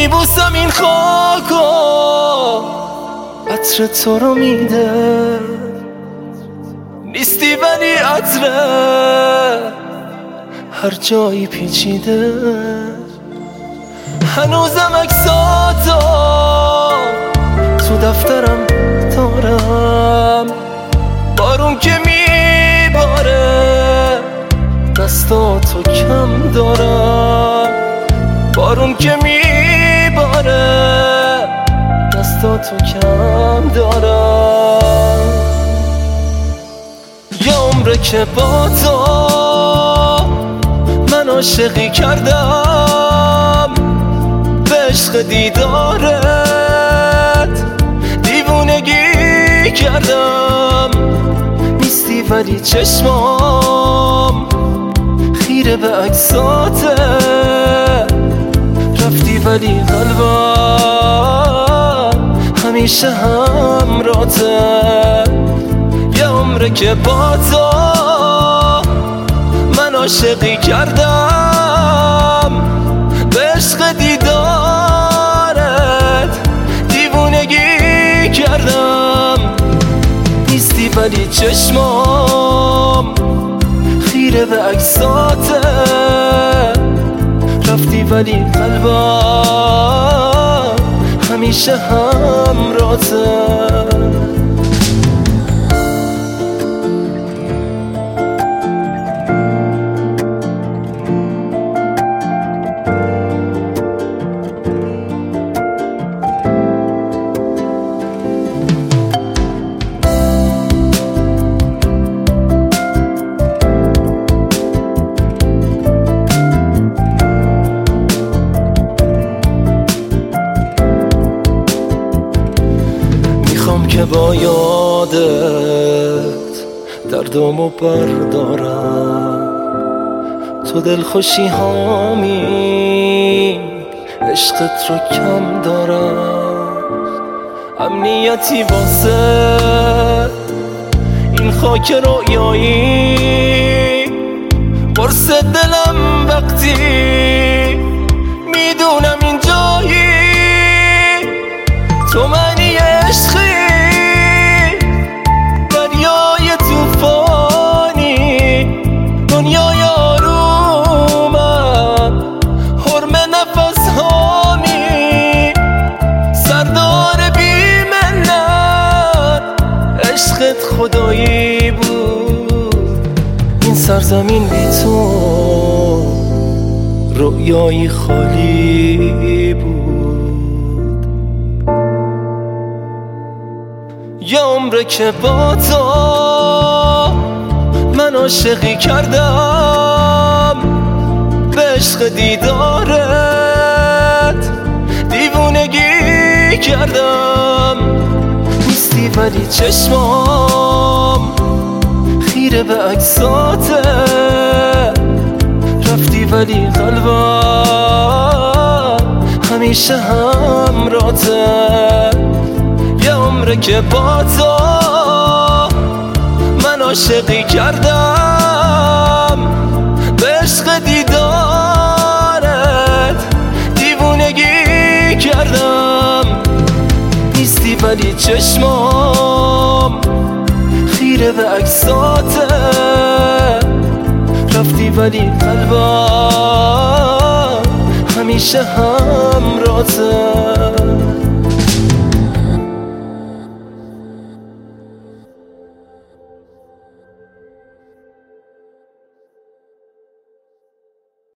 میبوسم این خاکو، عطر تو رو میده، نیستی ولی عطره هر جایی پیچیده. هنوزم عکساتو تو دفترم دارم، بارون که میباره دستاتو کم دارم، بارون که میباره دستاتو کم دارم. یه عمره که با تو من عاشقی کردم، به عشق دیدارت دیوونگی کردم. نیستی ولی چشمام خیره به عکساته، رفتی ولی قلبم همیشه همراته. یه عمره که با تو من عاشقی کردم، به عشق دیدارت دیوونگی کردم. نیستی ولی چشمام خیره به عکساته، رفتی ولی قلبم همیشه همراته. که با یادت دردمو بردارم، تو دلخوشی هامی عشقت رو کم دارم. امنیتی واسه این خاک رویایی، قرص دلم وقتی میدونم این جایی. تو معنی عشقی، دریای توفانی، دنیای آرومم، حرم نفس هامی، سردار بی منت. عشقت خدایی بود، این سرزمین بی تو رویایی خالی بود. یه عمره که با تو من عاشقی کردم، به عشق دیدارت دیوونگی کردم. نیستی ولی چشمام خیره به عکساته، رفتی ولی قلبم همیشه همراته. یه عمره که با تو من عاشقی کردم، به عشق دیدارت دیوونگی کردم. نیستی ولی چشمام خیره به عکساته، رفتی ولی قلبم همیشه همراته.